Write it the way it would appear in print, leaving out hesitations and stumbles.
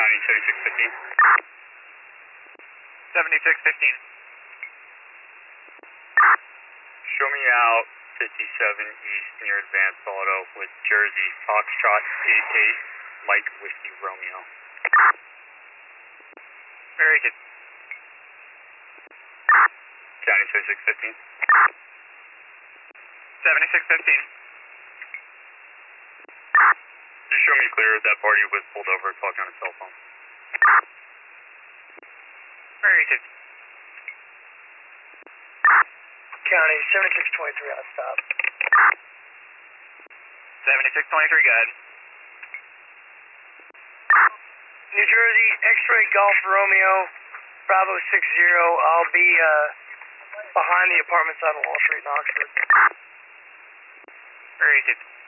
County 7615. 7615. Show me out 57 East near Advanced Auto with Jersey Foxtrot 88 Mike Whiskey Romeo. Very good. County 7615. 7615. Just show me clear that party was pulled over talking on a cell phone. Very good. County 7623 on stop. 7623, go ahead. New Jersey, X-ray Golf Romeo, Bravo 60. I'll be behind the apartments on Wall Street in Oxford. Very good.